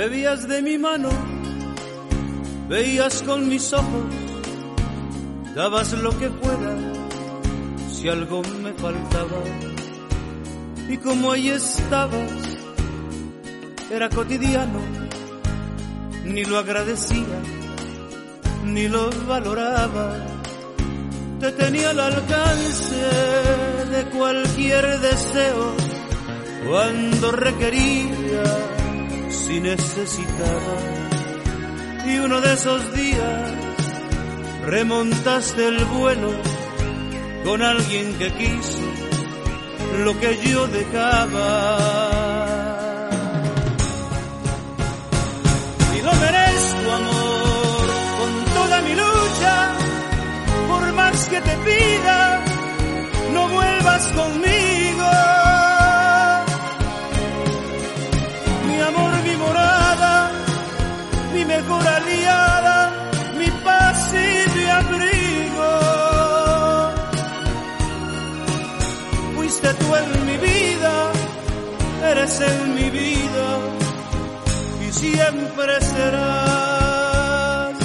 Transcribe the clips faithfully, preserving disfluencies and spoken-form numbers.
bebías de mi mano, veías con mis ojos, dabas lo que fuera si algo me faltaba. Y como ahí estabas, era cotidiano, ni lo agradecía, ni lo valoraba. Te tenía al alcance de cualquier deseo, cuando requería, si necesitaba. Y uno de esos días remontaste el vuelo con alguien que quiso lo que yo dejaba. Y lo merezco, amor, con toda mi lucha. Por más que te pida, no vuelvas conmigo. Mi amor, mi morada, mi mejor aliada, mi paz y mi abrigo. Fuiste tú en mi vida, eres en mi vida y siempre serás.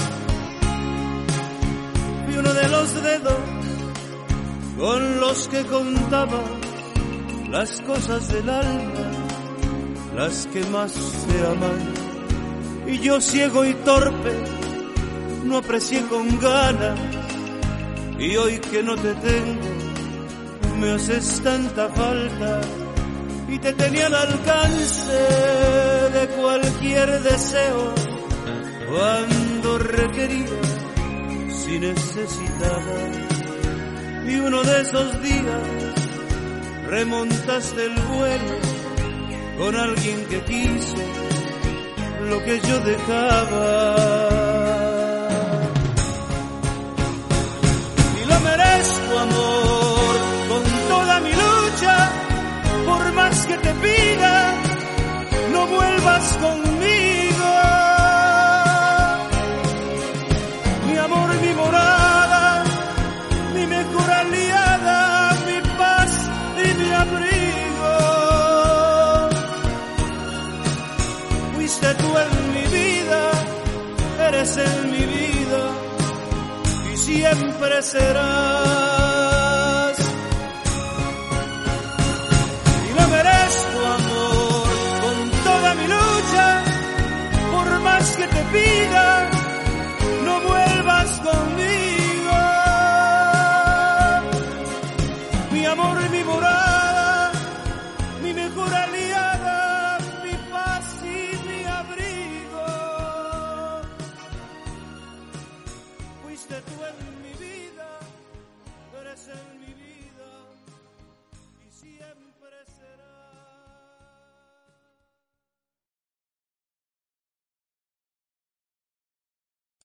Y uno de los dedos con los que contaba las cosas del alma, las que más se aman. Y yo ciego y torpe no aprecié con ganas, y hoy que no te tengo me haces tanta falta. Y te tenía al alcance de cualquier deseo, cuando requería, si necesitaba. Y uno de esos días remontaste el vuelo con alguien que quiso lo que yo dejaba. Y lo merezco, amor, con toda mi lucha. Por más que te pida, no vuelvas conmigo. Mi amor, mi morada, mi mejor aliada, mi paz y mi abrigo. Fuiste tú en mi vida, eres en mi vida y siempre serás.